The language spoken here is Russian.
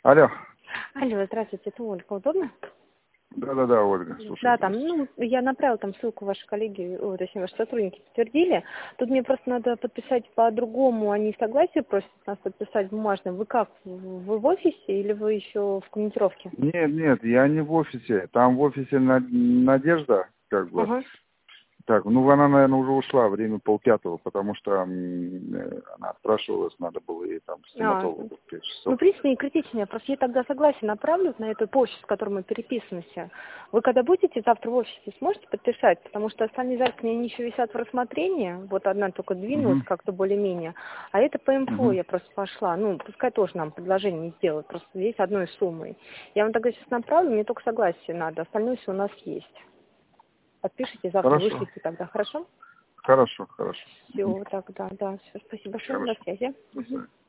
Алло. Алло, здравствуйте, это Ольга, удобно? Да, Ольга, слушай. Да, там, я направила там ссылку, ваши коллеги, точнее, ваши сотрудники подтвердили. Тут мне просто надо подписать по-другому, они согласие просят нас подписать бумажно. Вы как, вы в офисе или вы еще в командировке? Нет, я не в офисе. Там в офисе Надежда, как бы. Ага. Так, она, наверное, уже ушла, время 4:30, потому что она отпрашивалась, надо было ей там стоматологу в 5 часов. В принципе, не критично. Просто я тогда согласие направлю на эту почту, с которой мы переписываемся. Вы когда будете завтра в офисе, сможете подписать? Потому что остальные записи они еще висят в рассмотрении. Вот одна только двинулась как-то более-менее. А это по МФО я просто пошла. Пускай тоже нам предложение не сделают. Просто здесь одной суммой. Я вам тогда сейчас направлю, мне только согласие надо. Остальное все у нас есть. Подпишите, завтра Хорошо. вышлите тогда. Хорошо? Хорошо. Все, тогда, да. Все, спасибо большое. На связи. До свидания.